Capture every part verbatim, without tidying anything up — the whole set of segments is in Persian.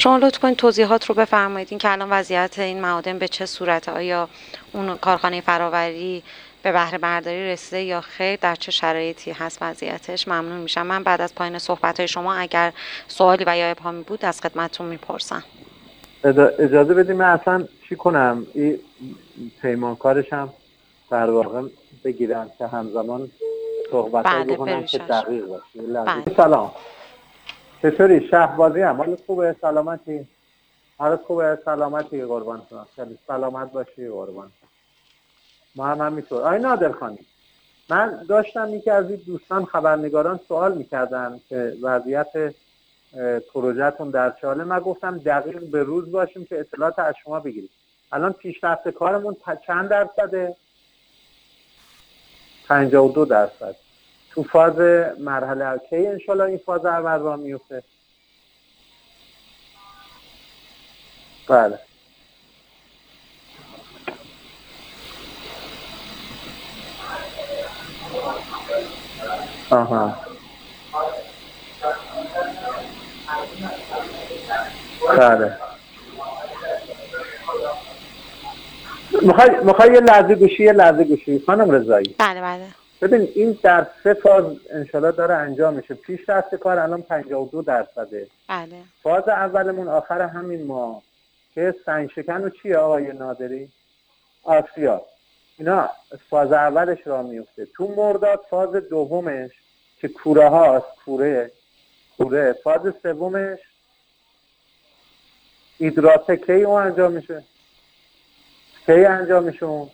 شما لطف کنید توضیحات رو بفرمایید، این که الان وضعیت این معادن به چه صورته؟ آیا اون کارخانه فراوری به بهره برداری رسیده یا خیر؟ در چه شرایطی هست وضعیتش؟ ممنون میشم. من بعد از پایان صحبت‌های شما اگر سوالی و یا ابهامی بود از خدمتتون میپرسم. اجازه بدید من اصلا چی کنم، این پیمانکارشم در واقع بگیرم که همزمان صحبت‌هایی بله بکنم که بریشش. دقیق باشه. بله. سلام، چطوری؟ شهبازی هم حالت خوبه؟ سلامتی؟ حالت خوبه؟ سلامتی قربان شما، خیلی سلامت باشی قربان. ما هم همینطور. آی نادرخانی، من داشتم یکی از این دوستان خبرنگاران سوال میکردن که وضعیت پروژهتون در چه حاله. من گفتم دقیق به روز باشیم که اطلاعات از شما بگیریم. الان پیشرفت کارمون چند درصده؟ پنجاه و دو درصد. تو فاز مرحله کی انشالله این فاز اول را میفته؟ بله. آها. بله. مخوای مخوای یه لحظه گوشی یه لحظه گوشی خانم رضایی. بله بله. ببین این در سه فاز انشالله داره انجام میشه. پیشرفت کار الان پنجاه و دو درصده. بله. فاز اولمون آخر همین ماه که سنگ شکن و چیه آقای نادری؟ آسیا. اینا فاز اولش را میفته. تو مرداد فاز دومش که کوره هاست، کوره کوره فاز سومش ایدراته کی اون انجام میشه؟ کی انجام میشه اون؟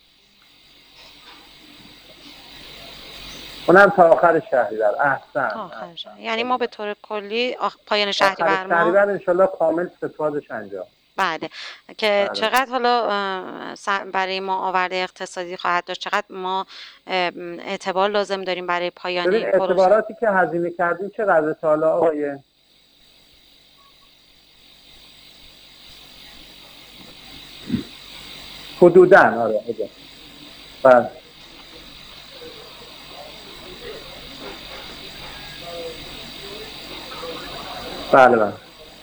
اونم تا آخر شهریور. احسن. آخر شهریور. یعنی ما به طور کلی آخ... پایان شهریور ما شهریور انشالله کامل سفازش انجام. بله. که بله. چقدر حالا برای ما آورده اقتصادی خواهد داشت؟ چقدر ما اعتبار لازم داریم برای پایان این پروژه؟ اعتباراتی که هزینه کردیم چقدر تا حالا آقای؟ حدوداً آره حدوداً. بله. بله بله.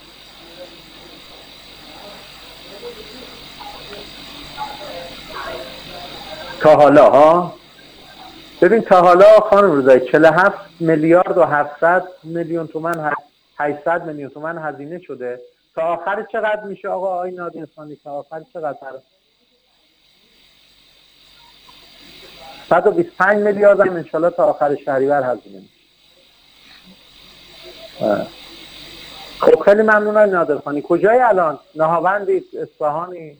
تا حالا ها؟ ببین تا حالا خانم رضایی چهل و هفت میلیارد و هفتصد میلیون تومان هشتصد میلیون تومان هزینه شده. تا آخر چقدر میشه آقا آقای نادرخانی؟ تا آخر چقدر؟ صد و بیست و پنج میلیارد هم انشالله تا آخر شهریور هزینه میشه. خب خیلی ممنون آقای نادرخانی. کجای الان؟ نهاوندی؟ اصفهانی؟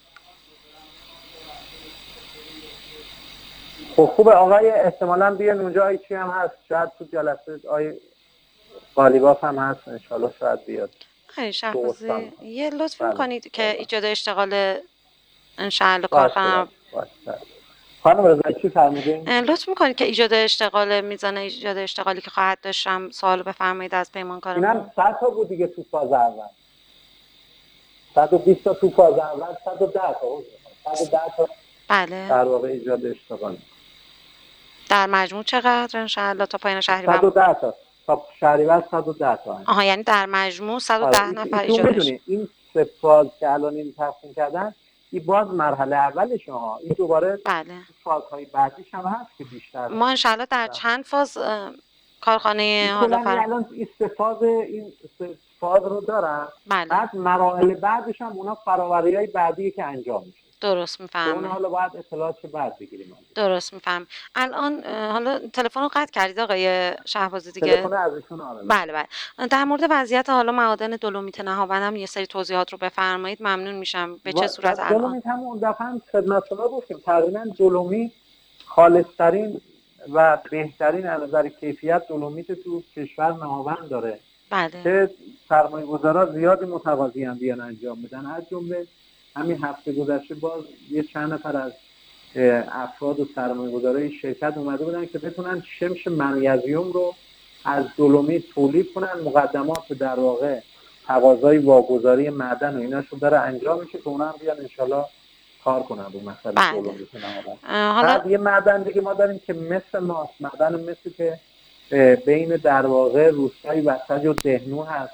خب خوبه آقای احتمالاً بیان اونجا. آی چی هم هست شاید تو جلسه آی قالیباف هم هست انشالله شاید بیاد. آقای شهبازی یه لطف میکنید که ایجاد اشتغال انشالله کارخانه خانم رضایی چی فرمودین؟ لطف میکنید که ایجاد اشتغال میزان ایجاد اشتغالی که خواهد داشتم سوال بفرمایید از پیمانکارمون. اینم صد تا بود دیگه تو فاز اول. صد و بیست تا تو فاز اول، صد و ده تا. صد و ده تا. بله. در واقع ایجاد اشتغال. در مجموع چقدر انشالله تا پایان شهریور؟ صد و ده تا. تا شهریور صد و ده تا. آها یعنی در مجموع صد و ده نفر ایجاد میشه. این سه فاز که الان این تقسیم کردن این باز مرحله اولش ها. این دوباره بله. فازهای بعدیش هم هست که بیشتر. ما انشالله در بله. چند فاز کارخانه حالا فر... الان این سه فاز این سه فاز رو دارن. بله. بعد مراحل بعدش هم اونا فراوری‌های بعدی که انجام میشه. درست میفهمم. اون حالا باید اطلاعات بعد بگیریم. درست میفهم. الان حالا تلفن رو قطع کردید آقای شهبازی دیگه؟ تلفن ازشون آره. بله بله. در مورد وضعیت حالا معادن دولومیت نهاوند هم یه سری توضیحات رو بفرمایید ممنون میشم. به چه صورت الان؟ دولومیت هم اون دفعه هم خدمت شما گفتیم تقریبا دولومیت خالص‌ترین و بهترین از نظر کیفیت دولومیت تو کشور نهاوند داره. بله. که سرمایه‌گذارا زیادی متقاضیان بیان انجام بدن. از جمله همین هفته گذشته باز یه چند نفر از افراد و سرمایه‌گذارای شرکت اومده بودن که بتونن شمش منیزیم رو از دولومیت تولید کنن. مقدمات در واقع تقاضای واگذاری معدن و ایناشو داره انجام میشه که اونا هم بیان انشالله کار کنن رو مسئله بله. دولومیت نهاوند. حالا یه معدن دیگه ما داریم که مثل ماست، معدن مثل که بین در واقع روستای وسج و دهنو هست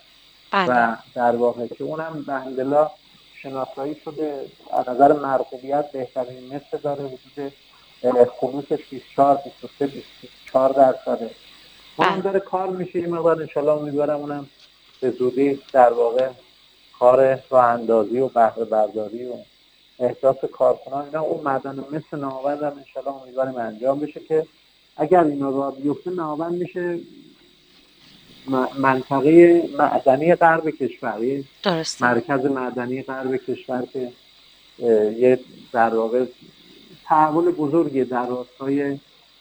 بله. و در واقع که اونم به الحمدلله شناسایی شده، از نظر مرغوبیت بهترین مثل داره، حدود خلوصش بیست و چهار بیست و سه بیست و چهار درصده. اونم بله. داره کار میشه این مقدار، انشالله امیدوارم اونم به زودی در واقع کار راه اندازی و بهره برداری و احداث کارکنان اینا اون معدن مثل ناوند هم انشالله امیدواریم انجام بشه که اگر اینا را بیفته ناوند میشه منطقه معدنی غرب کشور، درسته. مرکز معدنی غرب کشور که یه در واقع تحول بزرگی در راستای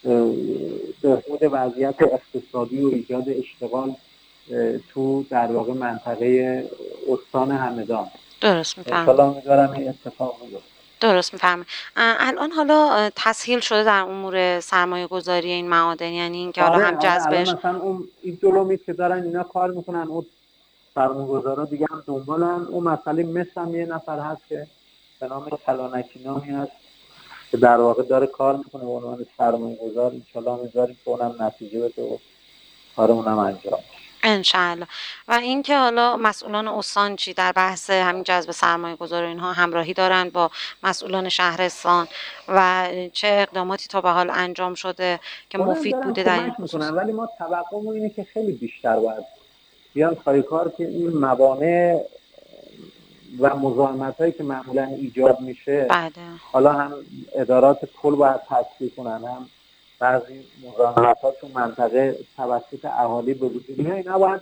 بهبود وضعیت اقتصادی و ایجاد اشتغال تو در واقع منطقه استان همدان. درست میفهمم. انشالله امیدوارم این اتفاق بیفته. درست میفهمم. الان حالا تسهیل شده در امور سرمایه گذاری این معادن، یعنی اینکه حالا آره هم آره جذبش الان مثلا اون این دولومیت که دارن اینا کار میکنن، اون سرمایه‌گذارا دیگه هم دنبالن. اون مسئله مثل هم یه نفر هست که به نام کلانکی نامی هست که در واقع داره کار میکنه به عنوان سرمایه‌گذار. انشالله امیدواریم که اونم نتیجه بده و کار اونم انجام انشالله. و اینکه حالا مسئولان استان چی در بحث همین جذب سرمایه گذار اینها همراهی دارن با مسئولان شهرستان و چه اقداماتی تا به حال انجام شده که مفید بوده در این خصوص؟ ولی ما توقعمون اینه که خیلی بیشتر باید بیان پای کار که این موانع و مزاحمت هایی که معمولا ایجاد میشه بله. حالا هم ادارات کل باید تصفیه کنن، هم بعضی مزاحمت ها تو منطقه توسط اهالی به وجود میاد، اینا باید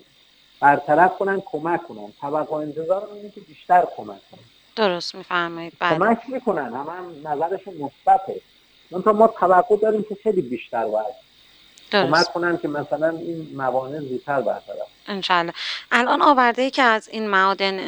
برطرف کنن، کمک کنن. توقع انتظار اینه که بیشتر کمک کنن. درست میفرمایید. بله. کمک میکنن، هم, هم نظرشون مثبته. منتها ما توقع داریم که خیلی بیشتر باید کمک کنن که مثلا این موانع زودتر برطرف. انشالله. الان آورده‌ای که از این معادن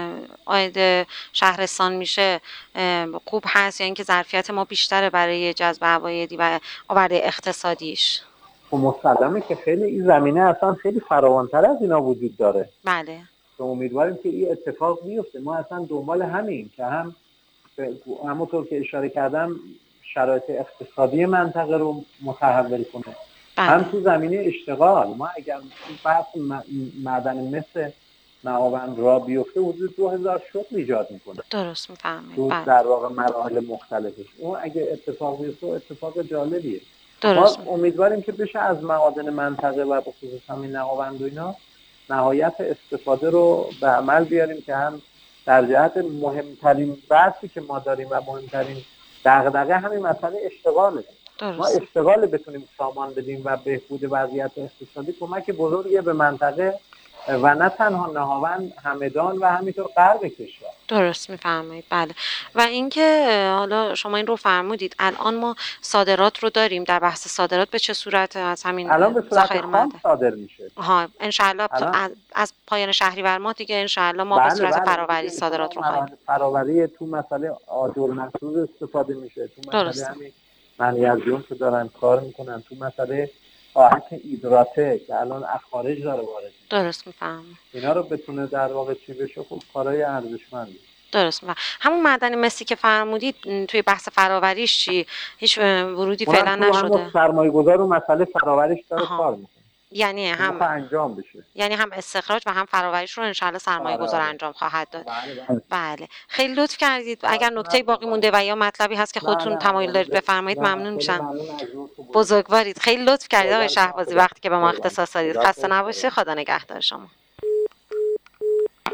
عاید شهرستان میشه خوب هست یا اینکه ظرفیت ما بیشتره برای جذب عوایدی و آورده اقتصادیش؟ خب مسلمه که خیلی این زمینه اصلا خیلی فراوان‌تر از اینا وجود داره. بله. که امیدواریم که این اتفاق بیفته. ما اصلا دنبال همین که هم همونطور که اشاره کردم شرایط اقتصادی منطقه رو متحول کنه. بله. هم تو زمینه اشتغال. ما اگر بحث معدن مثل نهاوند را بیفته حدود دو هزار شغل ایجاد میکنه. درست میفهمید. تو بله. در واقع مراحل مختلفش. اون اگه اتفاق بیفته اتفاق جالبیه. درست. ما امیدواریم که بشه از معادن منطقه و به خصوص همین نهاوند و اینا نهایت استفاده رو به عمل بیاریم که هم در جهت مهمترین بحثی که ما داریم و مهمترین دغدغه همین مسئله اشتغاله. درست. ما اشتغال بتونیم سامان بدیم و بهبود وضعیت اقتصادی کمک بزرگی به منطقه و نه تنها نهاوند، همدان و همینطور غرب کشور. درست میفرمایید. بله. و اینکه حالا شما این رو فرمودید الان ما صادرات رو داریم، در بحث صادرات به چه صورت از همین الان به صورت خام صادر میشه. ها انشالله از, از پایان شهریور ماه دیگه انشالله ما بله به صورت بله فراوری صادرات رو خواهیم. فراوری تو مسئله آجر مسعود استفاده میشه، تو مسئله همین منیزیم که دارن کار میکنن، تو مسئله آهک ایدراته که الان از خارج داره وارد. درست میفهمم. اینا رو بتونه در واقع چی بشه خب کارهای ارزشمنده. درست میفهمم. همون معدن مسی که فرمودید توی بحث فراوریش چی؟ هیچ ورودی فعلا نشده. همون سرمایه‌گذار و مسئله فراوریش داره آها. کار میکنه. یعنی هم انجام بشه. یعنی هم استخراج و هم فراوریش رو انشالله سرمایه گذار انجام خواهد داد. بله, بله. بله. خیلی لطف کردید. اگر نکته باقی مونده و یا مطلبی هست که خودتون تمایل دارید بفرمایید ممنون میشم. بزرگوارید. خیلی لطف کردید آقای شهبازی وقتی که به ما اختصاص دادید. خسته نباشید. خدا نگهدار شما.